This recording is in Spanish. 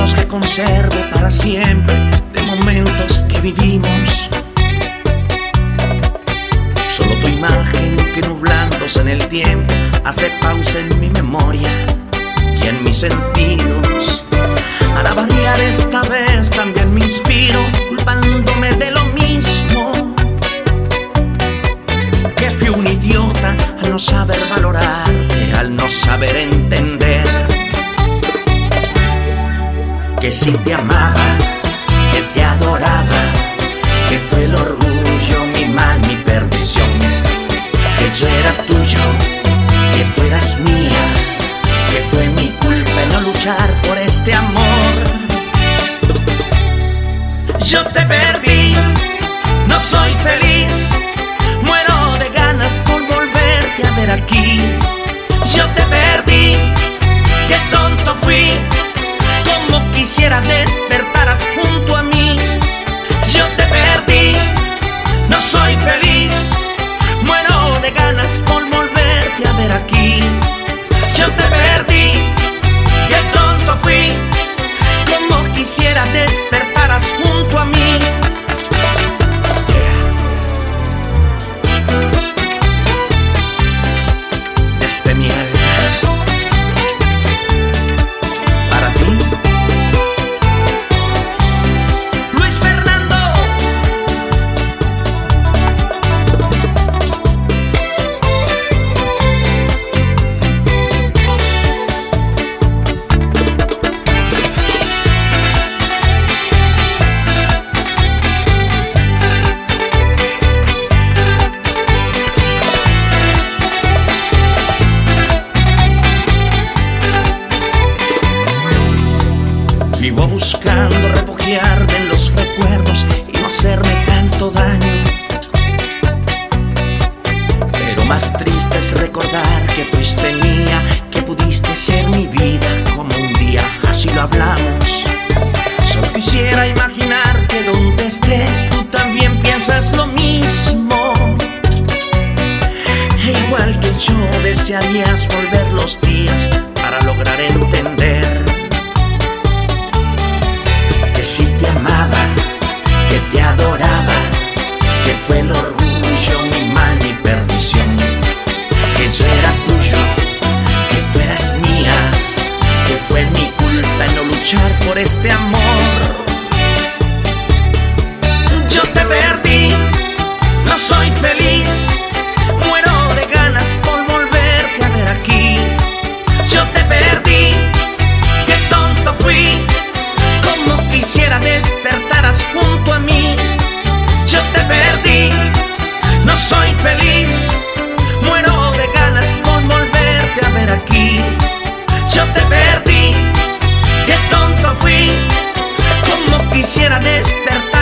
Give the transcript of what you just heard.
recuerdos que conservo para siempre de momentos que vivimos. Solo tu imagen que nublándose en el tiempo hace pausa en mi memoria y en mis sentidos. Para variar esta vez también me inspiro, culpándome de lo mismo. Que fui un idiota al no saber valorar, al no saber entender. Que si te amaba, que te adoraba, que fue el orgullo, mi mal, mi perdición. Que yo era tuyo, que tú eras mía, que fue mi culpa el no luchar por este amor. Yo te perdí, no soy feliz, muero de ganas por volverte a ver aquí. Yo te perdí, qué tonto fui, como quisiera despertaras junto a mí. Yo te perdí, no soy feliz, muero de ganas por volverte a ver aquí. Yo te perdí, qué tonto fui, como quisiera despertaras junto a mí. Desde mi alma para ti, Luis Fernando. Vivo buscando refugiarme en los recuerdos y no hacerme tanto daño. Pero más triste es recordar que fuiste mía, que pudiste ser mi vida como un día, así lo hablamos. Solo quisiera imaginar que donde estés tú también piensas lo mismo. E igual que yo desearías volver los días para lograr entender. Si te amaba, que te adoraba, que fue el orgullo, mi mal, mi perdición. Que yo era tuyo, que tú eras mía, que fue mi culpa el no luchar por este amor. Yo te perdí, no soy feliz, muero de ganas por volverte a ver aquí. Yo te perdí, qué tonto fui, quisiera despertaras junto a mí. Yo te perdí, no soy feliz, muero de ganas por volverte a ver aquí. Yo te perdí, qué tonto fui, como quisiera despertar.